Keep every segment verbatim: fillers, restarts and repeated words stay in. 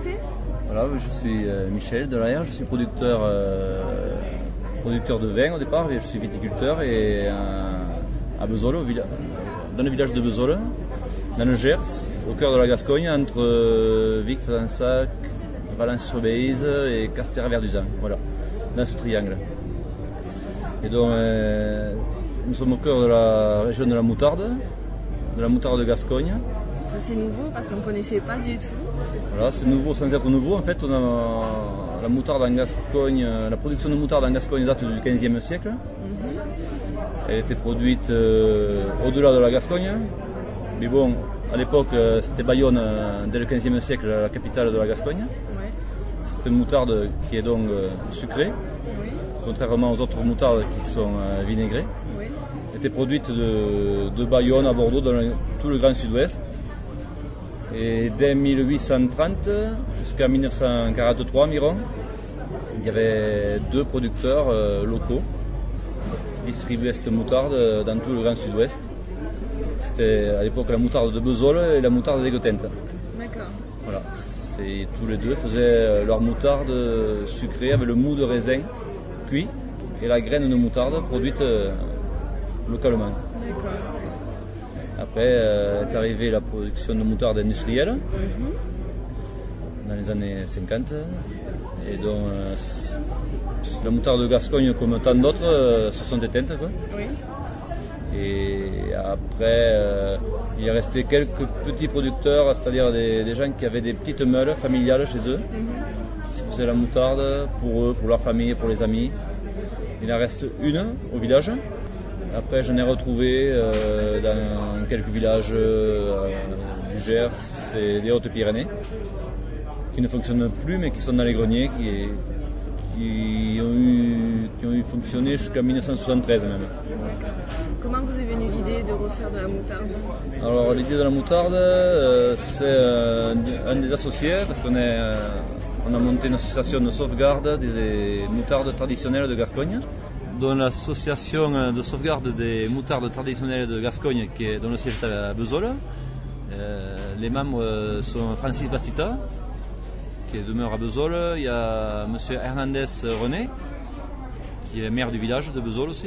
présenter? Voilà, je suis euh, Michel Delaire, je suis producteur, euh, producteur de vin au départ, je suis viticulteur et euh, à Bezolle, au villa- dans le village de Bezolle, dans le Gers, au cœur de la Gascogne, entre euh, Vic, Fezensac, Valence-sur-Béise et Castres-Verduzan, voilà, dans ce triangle. Et donc, euh, nous sommes au cœur de la région de la moutarde, de la moutarde de Gascogne. Ça c'est nouveau parce qu'on ne connaissait pas du tout. Voilà, c'est nouveau sans être nouveau. En fait, on a la moutarde en Gascogne, la production de moutarde en Gascogne date du quinzième siècle. Mm-hmm. Elle était produite euh, au-delà de la Gascogne. Mais bon, à l'époque, euh, c'était Bayonne, euh, dès le quinzième siècle, la capitale de la Gascogne. Ouais. C'est une moutarde qui est donc euh, sucrée, oui. Contrairement aux autres moutardes qui sont euh, vinaigrées. Oui. Elle était produite de, de Bayonne à Bordeaux, dans le, tout le Grand Sud-Ouest. Et dès mille huit cent trente jusqu'à mille neuf cent quarante-trois environ, il y avait deux producteurs euh, locaux qui distribuaient cette moutarde dans tout le Grand Sud-Ouest. C'était à l'époque la moutarde de Bezolle et la moutarde d'Aigues-Teintes. D'accord. Voilà, c'est, tous les deux faisaient leur moutarde sucrée avec le mou de raisin cuit et la graine de moutarde produite euh, localement. D'accord. Après euh, est arrivée la production de moutarde industrielle mm-hmm. dans les années cinquante. Et donc euh, la moutarde de Gascogne, comme tant d'autres, euh, se sont éteintes. Quoi. Oui. Et après, euh, il est resté quelques petits producteurs, c'est-à-dire des, des gens qui avaient des petites meules familiales chez eux, mm-hmm. qui faisaient la moutarde pour eux, pour leur famille, pour les amis. Il en reste une au village. Après, j'en ai retrouvé euh, dans quelques villages euh, du Gers et des Hautes-Pyrénées qui ne fonctionnent plus, mais qui sont dans les greniers, qui, qui, ont, eu, qui ont eu fonctionné jusqu'à mille neuf cent soixante-treize même. Comment vous est venue l'idée de refaire de la moutarde? Alors, l'idée de la moutarde, euh, c'est euh, un des associés, parce qu'on est, euh, on a monté une association de sauvegarde des moutardes traditionnelles de Gascogne. Dans l'association de sauvegarde des moutardes traditionnelles de Gascogne, qui est, dont le siège est à Bezolle. Euh, les membres sont Francis Bastita, qui demeure à Bezolle. Il y a M. Hernandez René, qui est maire du village de Bezolle aussi.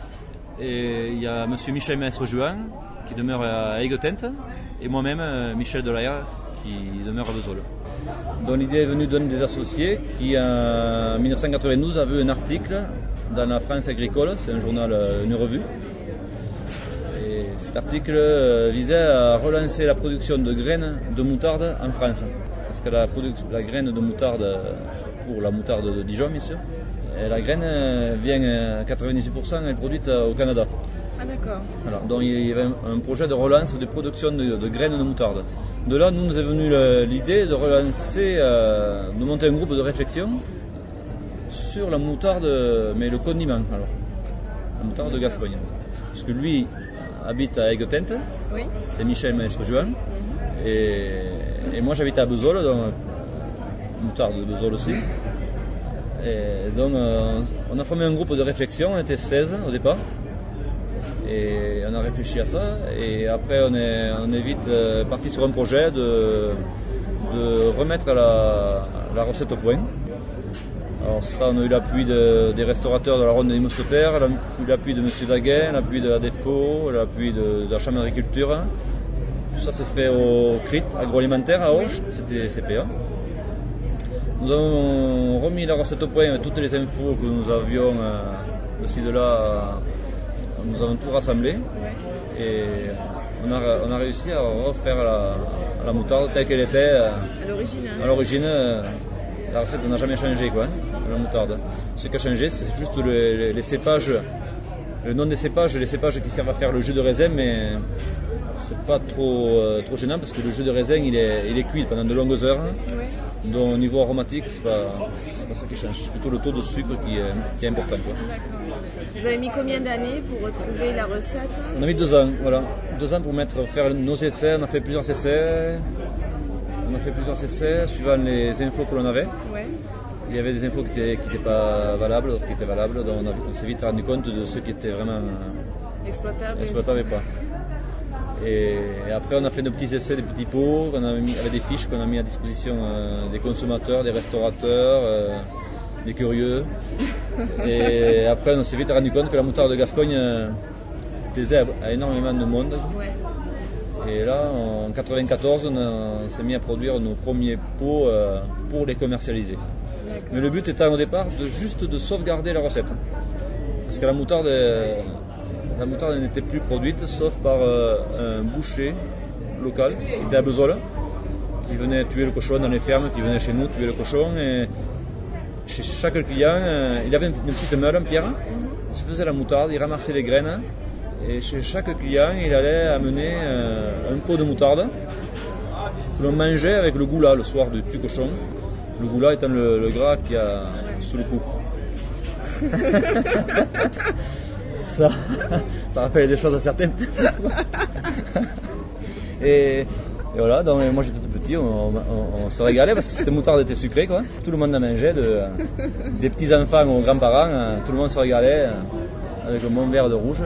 Et il y a M. Michel Maestre-Juan, qui demeure à Aigues-Teintes. Et moi-même, Michel Delaire, qui demeure à Bezolle. Donc l'idée est venue d'un des associés qui, en mille neuf cent quatre-vingt-douze, a vu un article dans la France agricole, c'est un journal, une revue. Et cet article visait à relancer la production de graines de moutarde en France. Parce que la, production, la graine de moutarde, pour la moutarde de Dijon bien sûr, et la graine vient à quatre-vingt-dix pour cent, elle est produite au Canada. Ah d'accord. Alors, donc il y avait un projet de relance de production de, de graines de moutarde. De là, nous, nous est venue l'idée de relancer, euh, de monter un groupe de réflexion sur la moutarde, mais le condiment, alors, la moutarde de Gascogne. Parce que lui habite à Aigues-Teintes, oui. C'est Michel Maestre-Juan, mm-hmm. et, et moi j'habite à Bezolle, donc moutarde de Bezolle aussi. Et donc euh, on a formé un groupe de réflexion, on était seize au départ, et on a réfléchi à ça, et après on est, on est vite euh, parti sur un projet de, de remettre la, la recette au point. Alors ça, on a eu l'appui de, des restaurateurs de la Ronde des Mousquetaires, on a eu l'appui de M. Daguin, l'appui de la Défaut, l'appui de, de la Chambre d'agriculture. Tout ça s'est fait au C R I T, agroalimentaire à Auch, c'était C P A. Nous avons remis la recette au point avec toutes les infos que nous avions euh, de ci de là. Euh, nous avons tout rassemblé et on a, on a réussi à refaire la, la moutarde telle qu'elle était. Euh, à l'origine. Hein. À l'origine. Euh, La recette n'a jamais changé, quoi, la moutarde. Ce qui a changé, c'est juste le, les, les cépages, le nom des cépages, les cépages qui servent à faire le jus de raisin, mais c'est pas trop, euh, trop gênant parce que le jus de raisin, il est, il est cuit pendant de longues heures. Oui. Donc au niveau aromatique, c'est pas, c'est pas ça qui change, c'est plutôt le taux de sucre qui est, qui est important, quoi. D'accord. Vous avez mis combien d'années pour retrouver la recette? On a mis deux ans, voilà. Deux ans pour mettre, faire nos essais, on a fait plusieurs essais. On a fait plusieurs essais suivant les infos que l'on avait. Ouais. Il y avait des infos qui n'étaient qui étaient pas valables, d'autres qui étaient valables. Donc on, a, on s'est vite rendu compte de ceux qui étaient vraiment exploitables, exploitables et pas. Et, et après, on a fait nos petits essais, des petits pots, on a mis, avec des fiches qu'on a mis à disposition euh, des consommateurs, des restaurateurs, euh, des curieux. Et après, on s'est vite rendu compte que la moutarde de Gascogne euh, plaisait à, à énormément de monde. Ouais. Et là, en quatre-vingt-quatorze, on, a, on s'est mis à produire nos premiers pots euh, pour les commercialiser. Mais le but étant au départ de juste de sauvegarder la recette. Parce que la moutarde, euh, la moutarde n'était plus produite sauf par euh, un boucher local qui était à Bezolle, qui venait tuer le cochon dans les fermes, qui venait chez nous tuer le cochon. Et chez chaque client, euh, il avait une, une petite meule en pierre, il se faisait la moutarde, il ramassait les graines. Et chez chaque client, il allait amener euh, un pot de moutarde que l'on mangeait avec le goula le soir du tue cochon. Le goula étant le, le gras qu'il y a sous le cou. ça, ça rappelle des choses à certains. et, et voilà, donc moi j'étais tout petit, on, on, on se régalait parce que cette moutarde était sucrée, quoi. Tout le monde en mangeait, de, des petits enfants aux grands-parents, tout le monde se régalait avec le bon verre de rouge.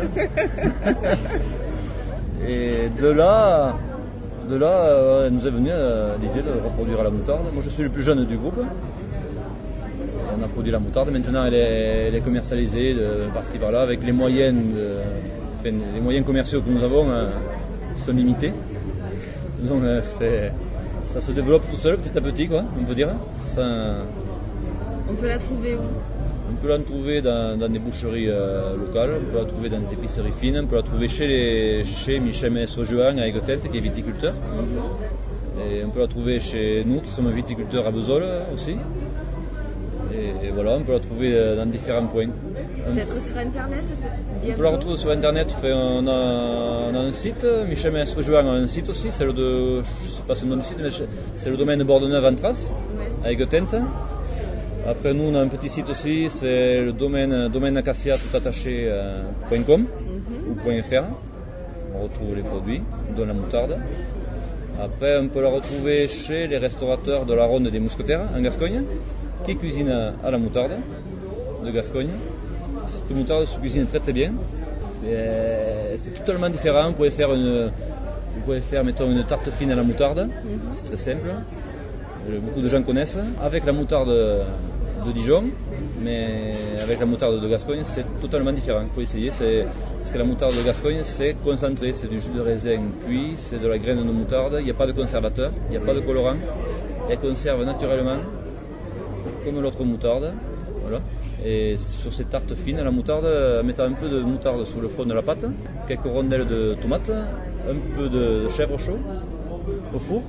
Et de là, de là euh, nous est venue euh, l'idée de reproduire la moutarde. Moi je suis le plus jeune du groupe. On a produit la moutarde, maintenant elle est, elle est commercialisée de par-ci par-là avec les moyens, de, enfin, les moyens commerciaux que nous avons euh, sont limités. Donc euh, c'est, ça se développe tout seul, petit à petit, quoi, on peut dire. Ça, on peut la trouver où? On peut la trouver dans, dans des boucheries euh, locales, on peut la trouver dans des épiceries fines, on peut la trouver chez, les, chez Michel Messojuan à Aiguetente, qui est viticulteur. Mm-hmm. Et on peut la trouver chez nous, qui sommes viticulteurs à Bezolle aussi. Et, et voilà, on peut la trouver dans différents points. Peut-être sur Internet bientôt. On peut la retrouver sur Internet, on a, on a un site, Michel Messojuan a un site aussi, c'est le de, je ne sais pas son nom du site, mais c'est le domaine Bordeneuve-en-Trace, ouais. À Aiguetente. Après nous on a un petit site aussi, c'est le domaine, domaine acacia tout attaché euh, .com mm-hmm. ou .fr. On retrouve les produits, dont la moutarde. Après on peut la retrouver chez les restaurateurs de la Ronde des Mousquetaires en Gascogne, qui cuisinent à la moutarde de Gascogne. Cette moutarde se cuisine très très bien. Et c'est totalement différent. Vous pouvez faire une, vous pouvez faire mettons une tarte fine à la moutarde, mm-hmm. c'est très simple. Beaucoup de gens connaissent. Avec la moutarde de Dijon, mais avec la moutarde de Gascogne, c'est totalement différent. Il faut essayer. C'est... Parce que la moutarde de Gascogne, c'est concentré, c'est du jus de raisin cuit, c'est de la graine de moutarde. Il n'y a pas de conservateur, il n'y a pas de colorant. Elle conserve naturellement, comme l'autre moutarde. Voilà. Et sur ces tartes fines, la moutarde, mettant un peu de moutarde sur le fond de la pâte, quelques rondelles de tomates, un peu de chèvre chaud au four.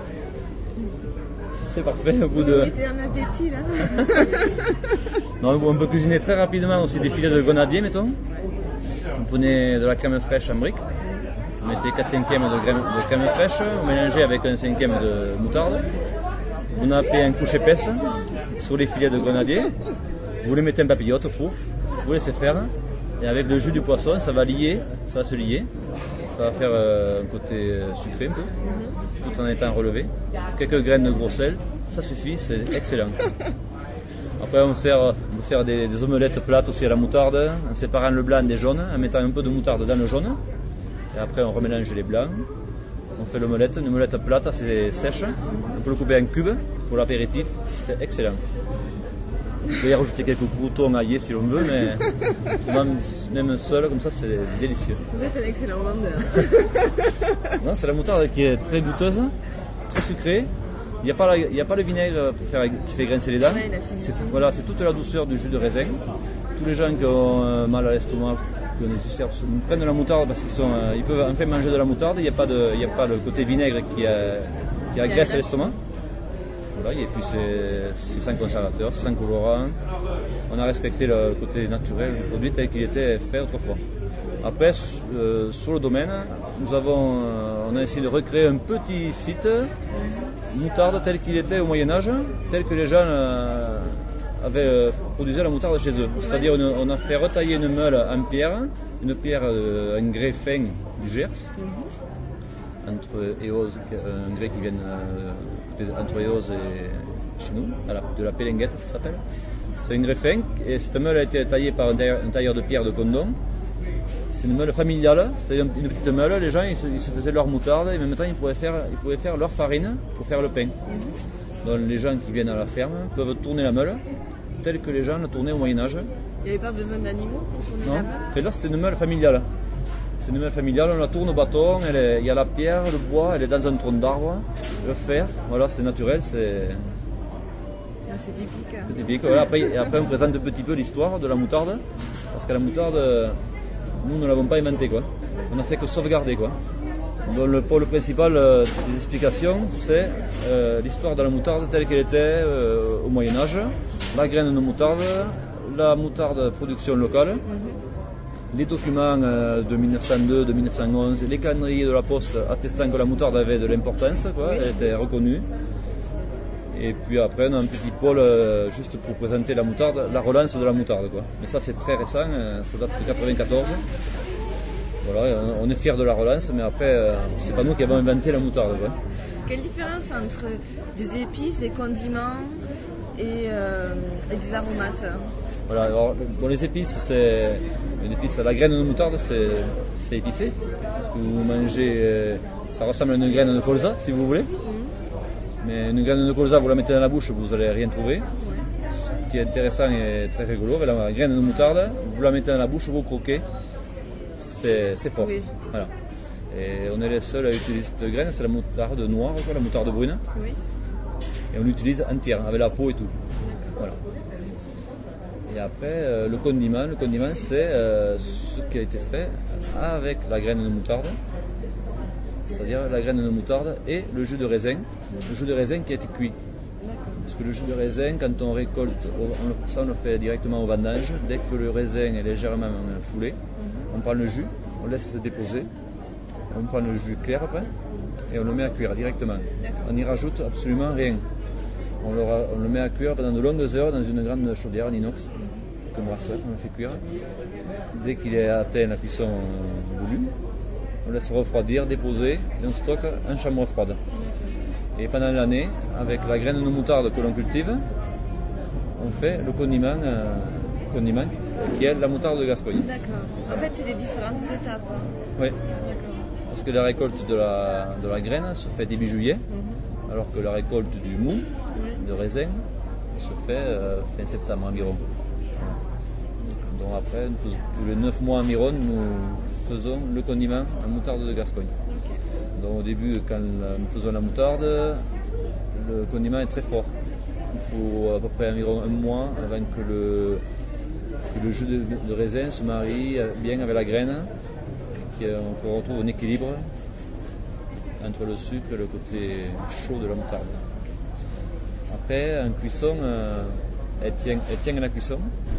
C'est parfait au bout de... C'était un appétit là. Non, on peut cuisiner très rapidement aussi des filets de grenadier, mettons. Vous prenez de la crème fraîche en brique, vous mettez quatre cinquièmes de crème, de crème fraîche, vous mélangez avec un cinquième de moutarde. Vous nappez une couche épaisse sur les filets de grenadier, vous les mettez en papillote au four, vous laissez faire, et avec le jus du poisson, ça va lier, ça va se lier. Ça va faire euh, un côté sucré un peu, tout en étant relevé. Quelques graines de gros sel, ça suffit, c'est excellent. Après on, sert, on peut faire des, des omelettes plates aussi à la moutarde, en séparant le blanc des jaunes, en mettant un peu de moutarde dans le jaune. Et après on remélange les blancs. On fait l'omelette, une omelette plate assez sèche. On peut le couper en cubes pour l'apéritif, c'est excellent. On peut y rajouter quelques croutons aillés si l'on veut, mais même seul comme ça c'est délicieux. Vous êtes un excellent vendeur. Non, c'est la moutarde qui est très goûteuse, très sucrée. Il n'y a, a pas le vinaigre pour faire, qui fait grincer les dents. Ouais, c'est, voilà, c'est toute la douceur du jus de raisin. Tous les gens qui ont euh, mal à l'estomac, qui ont des ulcères, prennent de la moutarde parce qu'ils sont, euh, ils peuvent enfin manger de la moutarde. Il n'y a pas de, il n'y a pas le côté vinaigre qui, euh, qui agresse l'estomac. Voilà, et puis c'est, c'est sans conservateur, c'est sans colorant. On a respecté le côté naturel du produit tel qu'il était fait autrefois. Après, euh, sur le domaine, nous avons, euh, on a essayé de recréer un petit site moutarde tel qu'il était au Moyen-Âge, tel que les gens euh, avaient euh, produit la moutarde chez eux. C'est-à-dire une, on a fait retailler une meule en pierre, une pierre, euh, un grès fin du Gers, entre Eos, un grès qui vient euh, entre Eos et chez nous, la, de la Pélinguette ça s'appelle. C'est un grès fin et cette meule a été taillée par un tailleur, un tailleur de pierre de Condon. c'est une meule familiale, c'était une petite meule, les gens ils se, ils se faisaient leur moutarde et en même temps ils pouvaient faire, ils pouvaient faire leur farine pour faire le pain. Mm-hmm. Donc les gens qui viennent à la ferme peuvent tourner la meule telle que les gens la tournaient au Moyen-Âge. Il n'y avait pas besoin d'animaux pour tourner non. la meule? Et là c'était une meule familiale. C'est une meule familiale, on la tourne au bâton, elle est, il y a la pierre, le bois, elle est dans un tronc d'arbre, le fer, voilà, c'est naturel, c'est... C'est typique. C'est typique, ouais. Après, et après on présente un petit peu l'histoire de la moutarde, parce que la moutarde, nous ne l'avons pas inventée, quoi. On n'a fait que sauvegarder, quoi. Donc le pôle principal euh, des explications, c'est euh, l'histoire de la moutarde telle qu'elle était euh, au Moyen-Âge, la graine de moutarde, la moutarde production locale, mm-hmm. les documents euh, de mille neuf cent deux, de mille neuf cent onze, les calendriers de la poste attestant que la moutarde avait de l'importance, quoi, oui. Elle était reconnue. Et puis après on a un petit pôle euh, juste pour présenter la moutarde, la relance de la moutarde, quoi. Mais ça c'est très récent, euh, ça date de quatre-vingt-quatorze. Voilà, on est fiers de la relance, mais après euh, c'est pas nous qui avons inventé la moutarde, quoi. Quelle différence entre des épices, des condiments et, euh, et des aromates? Voilà, alors bon, les épices, c'est une épice, la graine de moutarde c'est épicé, parce que vous mangez, euh, ça ressemble à une graine de colza si vous voulez. Mm-hmm. Mais une graine de colza, vous la mettez dans la bouche, vous n'allez rien trouver. Ce qui est intéressant et très rigolo, la graine de moutarde, vous la mettez dans la bouche, vous croquez, c'est fort. Oui. Voilà. Et on est les seuls à utiliser cette graine, c'est la moutarde noire, quoi, la moutarde brune. Oui. Et on l'utilise entière, avec la peau et tout. Voilà. Et après, euh, le condiment, le condiment c'est euh, ce qui a été fait avec la graine de moutarde. C'est-à-dire la graine de moutarde et le jus de raisin, le jus de raisin qui a été cuit. Parce que le jus de raisin, quand on récolte, on, ça on le fait directement au vendange, dès que le raisin est légèrement foulé, on prend le jus, on laisse se déposer, on prend le jus clair après, et on le met à cuire directement. On n'y rajoute absolument rien. On le, on le met à cuire pendant de longues heures dans une grande chaudière en inox, comme brasseur, on le fait cuire. Dès qu'il est atteint la cuisson voulue, on laisse refroidir, déposer et on stocke en chambre froide. Et pendant l'année, avec la graine de moutarde que l'on cultive, on fait le condiment, euh, condiment qui est la moutarde de Gascogne. D'accord. En fait, c'est les différentes étapes. Oui. Parce que la récolte de la, de la graine se fait début juillet, mm-hmm. alors que la récolte du mou, oui. de raisin, se fait euh, fin septembre environ. Donc après, tous les neuf mois environ, nous faisons le condiment en moutarde de Gascogne. Okay. Donc au début, quand nous faisons la moutarde, le condiment est très fort. Il faut à peu près environ un mois avant que le, que le jus de, de raisin se marie bien avec la graine, et qu'on retrouve un équilibre entre le sucre et le côté chaud de la moutarde. Après, en cuisson, elle tient, elle tient à la cuisson.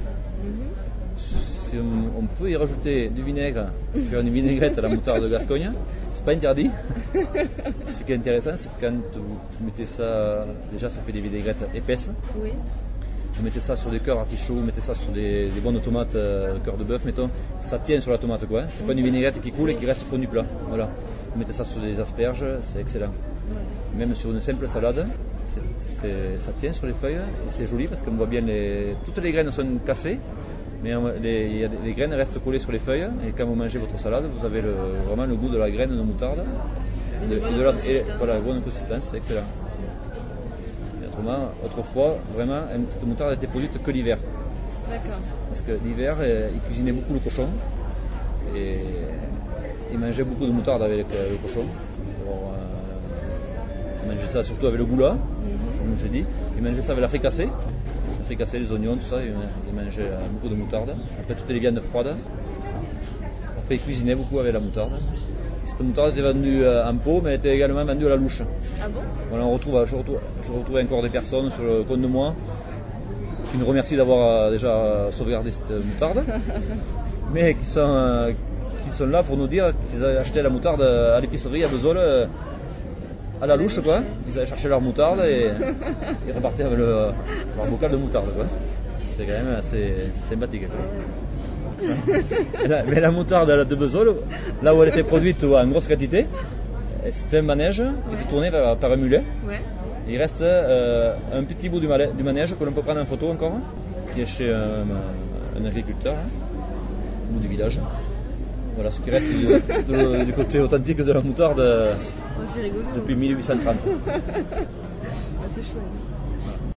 Si on, on peut y rajouter du vinaigre, faire une vinaigrette à la moutarde de Gascogne, c'est pas interdit. Ce qui est intéressant, c'est que quand vous mettez ça, déjà ça fait des vinaigrettes épaisses. Oui. Vous mettez ça sur des cœurs artichauts, vous mettez ça sur des, des bonnes tomates, euh, cœur de bœuf, mettons, ça tient sur la tomate, quoi. C'est pas une vinaigrette qui coule et qui reste fondue plat. Voilà. Vous mettez ça sur des asperges, c'est excellent. Même sur une simple salade, c'est, c'est, ça tient sur les feuilles et c'est joli parce qu'on voit bien les, toutes les graines sont cassées. Mais les, y a des, les graines restent collées sur les feuilles et quand vous mangez votre salade, vous avez le, vraiment le goût de la graine de moutarde. De, de, de la, et, voilà, bonne consistance, c'est excellent. Et autrement, autrefois, vraiment, cette moutarde n'était produite que l'hiver. D'accord. Parce que l'hiver, ils cuisinaient beaucoup le cochon et ils mangeaient beaucoup de moutarde avec le, le cochon. Alors, euh, ils mangeaient ça surtout avec le goula, mm-hmm. comme j'ai dit. Ils mangeaient ça avec la fricassée. Fricasser les oignons, tout ça, ils mangeaient beaucoup de moutarde. Après, toutes les viandes froides. Après, ils cuisinaient beaucoup avec la moutarde. Cette moutarde était vendue en pot, mais elle était également vendue à la louche. Ah bon? Voilà, on retrouve, je, retrouve, je retrouve encore des personnes sur le compte de moi qui nous remercient d'avoir déjà sauvegardé cette moutarde, mais qui sont, qui sont là pour nous dire qu'ils avaient acheté la moutarde à l'épicerie à Vesoul. À la louche, quoi. Ils allaient chercher leur moutarde et ils repartaient avec le, leur bocal de moutarde, quoi. C'est quand même assez sympathique, quoi. La, mais la moutarde de Vesoul, là où elle était produite en grosse quantité, c'était un manège qui était tourné par, par un mulet. Ouais. Il reste euh, un petit bout du, malais, du manège que l'on peut prendre en photo encore, qui est chez un, un agriculteur, hein, ou du village. Voilà ce qui reste du, de- du côté authentique de la moutarde euh, Oh, c'est rigolo. depuis mille huit cent trente. Ah, c'est chouette.